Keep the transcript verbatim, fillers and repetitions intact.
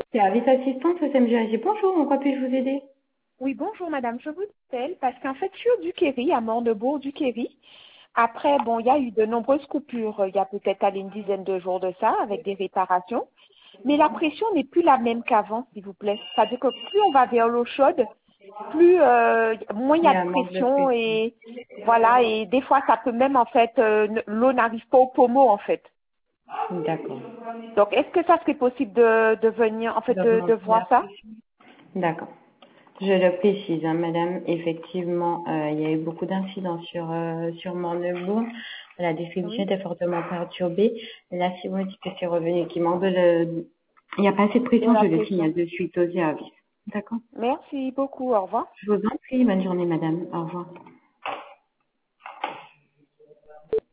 Service assistante au S M G A G. Bonjour, en quoi puis-je vous aider? Oui, bonjour madame, je vous appelle parce qu'en fait, je suis au Duquéry, à Mornebourg-Duquéry. Après, bon, il y a eu de nombreuses coupures, il y a peut-être allé une dizaine de jours de ça, avec des réparations. Mais la pression n'est plus la même qu'avant, s'il vous plaît. C'est-à-dire que plus on va vers l'eau chaude, plus euh, moins il y Il y a a de un manque de pression pression. et voilà, et des fois ça peut même en fait, euh, n- l'eau n'arrive pas au pommeau en fait. D'accord. Donc, est-ce que ça serait possible de, de venir, en fait, de, de D'augmenter la voir ça? pression. D'accord. Je le précise, hein, madame, effectivement, euh, il y a eu beaucoup d'incidents sur, euh, sur Mornebourg. La distribution Oui. était fortement perturbée. Là, si vous me dites que c'est revenu, qu'il manque de le... Il n'y a pas assez de De pression, la je le pression. signale de suite au service. D'accord. Merci beaucoup, au revoir. Je vous en prie, bonne journée, madame. Au revoir.